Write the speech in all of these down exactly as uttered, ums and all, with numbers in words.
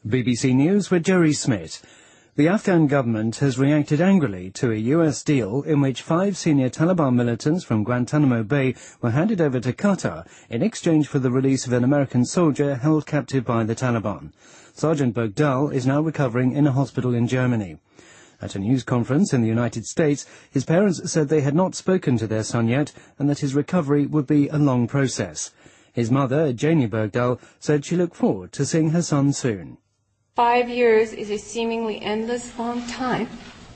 B B C News with Jerry Smith. The Afghan government has reacted angrily to a U S deal in which five senior Taliban militants from Guantanamo Bay were handed over to Qatar in exchange for the release of an American soldier held captive by the Taliban. Sergeant Bogdal is now recovering in a hospital in Germany. At a news conference in the United States, his parents said they had not spoken to their son yet and that his recovery would be a long process. His mother, Janie Bogdal, said she looked forward to seeing her son soon. Five years is a seemingly endless long time,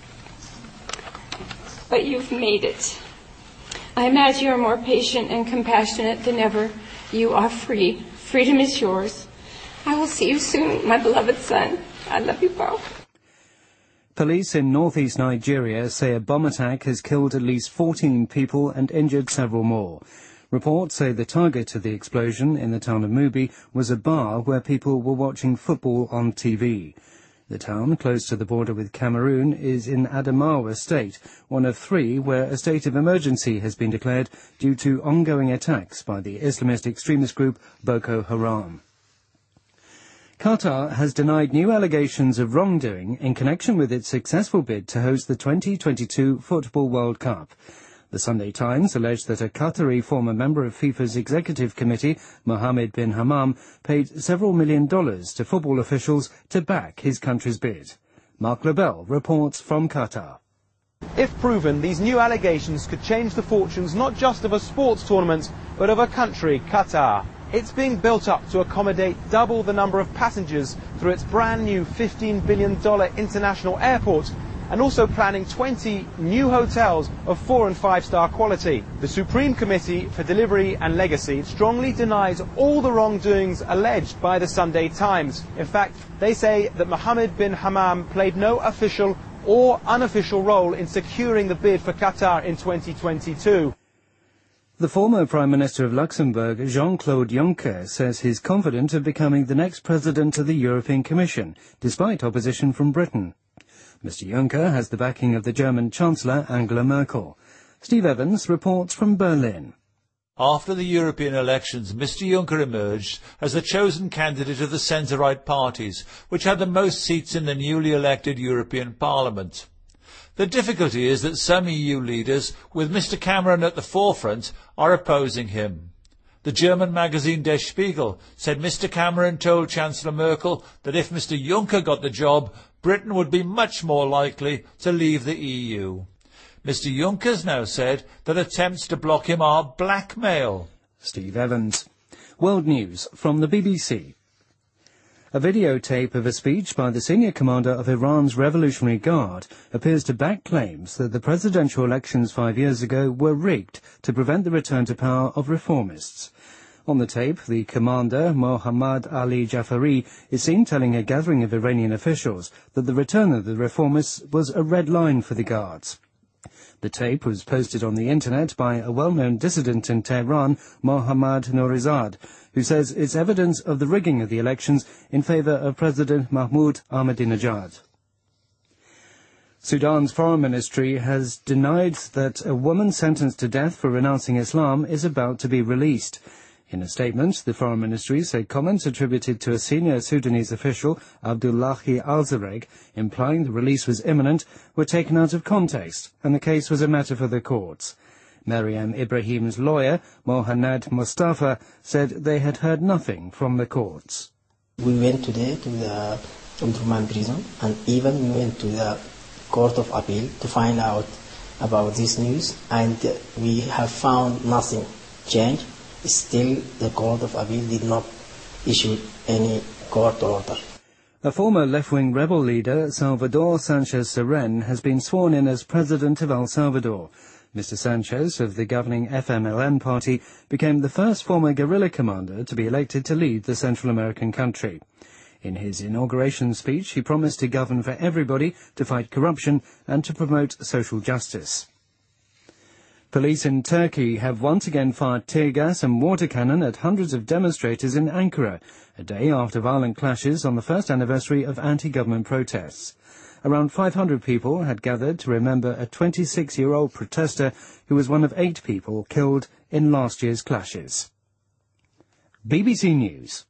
but you've made it. I imagine you are more patient and compassionate than ever. You are free. Freedom is yours. I will see you soon, my beloved son. I love you both. Police in northeast Nigeria say a bomb attack has killed at least fourteen people and injured several more. Reports say the target of the explosion in the town of Mubi was a bar where people were watching football on T V. The town, close to the border with Cameroon, is in Adamawa State, one of three where a state of emergency has been declared due to ongoing attacks by the Islamist extremist group Boko Haram. Qatar has denied new allegations of wrongdoing in connection with its successful bid to host the twenty twenty-two Football World Cup. The Sunday Times alleged that a Qatari former member of FIFA's executive committee, Mohammed bin Hammam, paid several million dollars to football officials to back his country's bid. Mark Lebel reports from Qatar. If proven, these new allegations could change the fortunes not just of a sports tournament, but of a country, Qatar. It's being built up to accommodate double the number of passengers through its brand new fifteen billion dollars international airport, and also planning twenty new hotels of four and five star quality. The Supreme Committee for Delivery and Legacy strongly denies all the wrongdoings alleged by the Sunday Times. In fact, they say that Mohammed bin Hammam played no official or unofficial role in securing the bid for Qatar in twenty twenty-two. The former Prime Minister of Luxembourg, Jean-Claude Juncker, says he's confident of becoming the next president of the European Commission, despite opposition from Britain. Mister Juncker has the backing of the German Chancellor Angela Merkel. Steve Evans reports from Berlin. After the European elections, Mister Juncker emerged as the chosen candidate of the centre-right parties, which had the most seats in the newly elected European Parliament. The difficulty is that some E U leaders, with Mister Cameron at the forefront, are opposing him. The German magazine Der Spiegel said Mister Cameron told Chancellor Merkel that if Mister Juncker got the job, Britain would be much more likely to leave the E U. Mister Juncker's now said that attempts to block him are blackmail. Steve Evans. World News from the B B C. A videotape of a speech by the senior commander of Iran's Revolutionary Guard appears to back claims that the presidential elections five years ago were rigged to prevent the return to power of reformists. On the tape, the commander, Mohammad Ali Jafari, is seen telling a gathering of Iranian officials that the return of the reformists was a red line for the Guards. The tape was posted on the internet by a well-known dissident in Tehran, Mohammad Nourizad, who says it's evidence of the rigging of the elections in favour of President Mahmoud Ahmadinejad. Sudan's foreign ministry has denied that a woman sentenced to death for renouncing Islam is about to be released. In a statement, the Foreign Ministry said comments attributed to a senior Sudanese official, Abdullahi Al-Zareg, implying the release was imminent, were taken out of context, and the case was a matter for the courts. Maryam Ibrahim's lawyer, Mohanad Mustafa, said they had heard nothing from the courts. We went today to the Omdurman prison, and even we went to the Court of Appeal to find out about this news, and we have found nothing changed. Still, the Court of Appeal did not issue any court order. A former left-wing rebel leader, Salvador Sanchez Seren, has been sworn in as president of El Salvador. Mister Sanchez, of the governing F M L N party, became the first former guerrilla commander to be elected to lead the Central American country. In his inauguration speech, he promised to govern for everybody, to fight corruption, and to promote social justice. Police in Turkey have once again fired tear gas and water cannon at hundreds of demonstrators in Ankara, a day after violent clashes on the first anniversary of anti-government protests. Around five hundred people had gathered to remember a twenty-six-year-old protester who was one of eight people killed in last year's clashes. B B C News.